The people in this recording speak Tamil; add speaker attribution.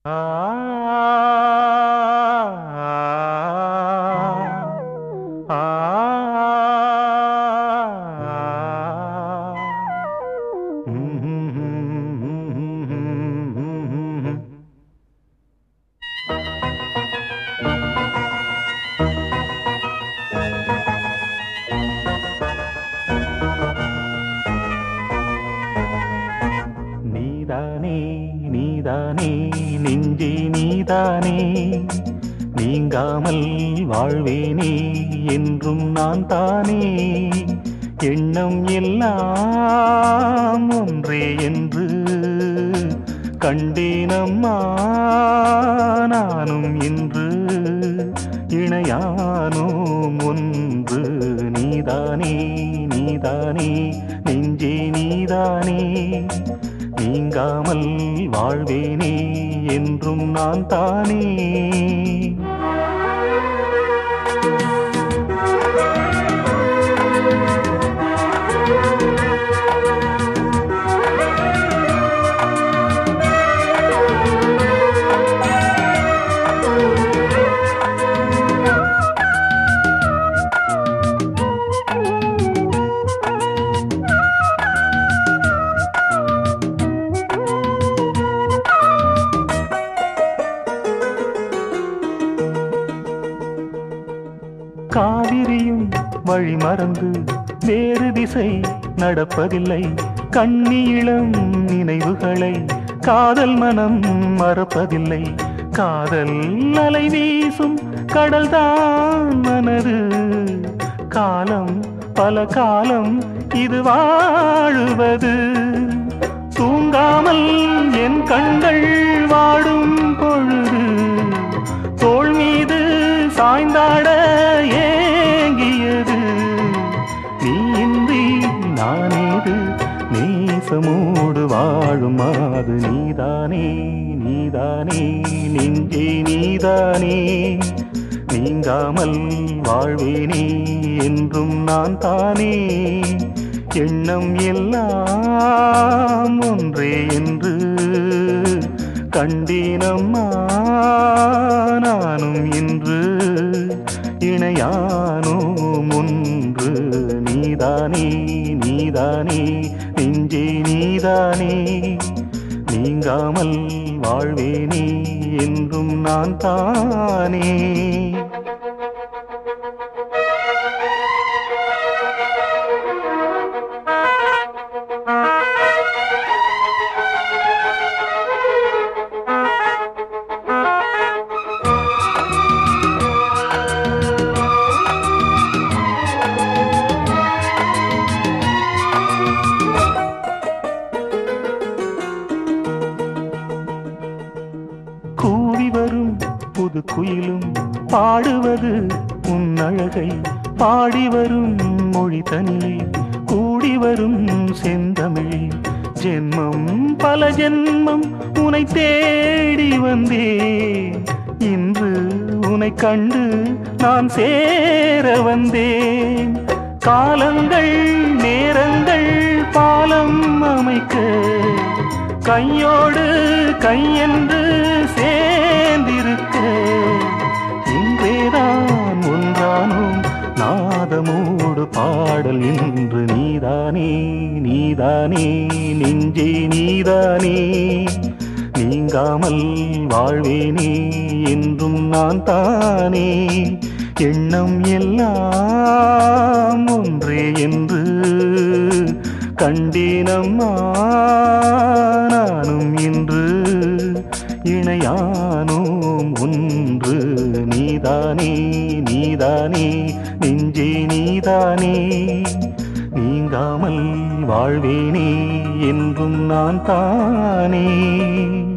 Speaker 1: ஆ நீதானே நீதானே நெஞ்சே நீதானே நீங்காமல் வாழ்வேனே என்றும் நான் தானே எண்ணம் எல்லாம் ஒன்றே என்று கண்டேனம்மா நானும் இன்று இணையானோம் ஒன்று நீதானே நீதானே நெஞ்சே நீதானே நீங்காமல் வாழ்வேனே என்றும் நான் தானே காவிரியும் வழி மறந்து வேறு திசை நடப்பதில்லை கண்ணீளம் நினைவுகளை காதல் மனம் மறப்பதில்லை காதல் அலை வீசும் கடல்தான் மனது காலம் பல காலம் இது வாழுவது தூங்காமல் என் கண்கள் வாடும் பொழுது தோள் மீது சாய்ந்தாட ஏங்கியது நீ இன்றி நானேது நேசமோடு வாழும் மாது நீதானே நீதானே நெஞ்சே நீதானே நீங்காமல் வாழ்வேனே என்றும் நான் தானே எண்ணம் எல்லாம் ஒன்றே என்று கண்டேனம்மா நானும் இன்று இணையானோம் ஒன்று நீதானே நீதானே நெஞ்சே நீதானே நீங்காமல் வாழ்வேனே என்றும் நான் தானே கூவி வரும் புது குயிலும் பாடுவது உன் அழகை பாடி வரும் மொழி தனிலே கூடி வரும் செந்தமிழே ஜென்மம் பல ஜென்மம் உனை தேடி வந்தேன் இன்று உனை கண்டு நான் சேர வந்தேன் காலங்கள் நேரங்கள் பாலம் அமைக்க கையோடு கையென்று சேர்ந்திருக்க இன்றேதான் ஒன்றானோம் நாதமோடு பாடல் என்று நீதானே நீதானே நெஞ்சே நீதானே நீங்காமல் வாழ்வேனே என்றும் நான் தானே எண்ணம் எல்லாம் ஒன்றே என்று கண்டேனம்மா நானும் இன்று இணையானோம் ஒன்று நீதானே நீதானே நெஞ்சே நீதானே நீங்காமல் வாழ்வேனே என்றும் நான் தானே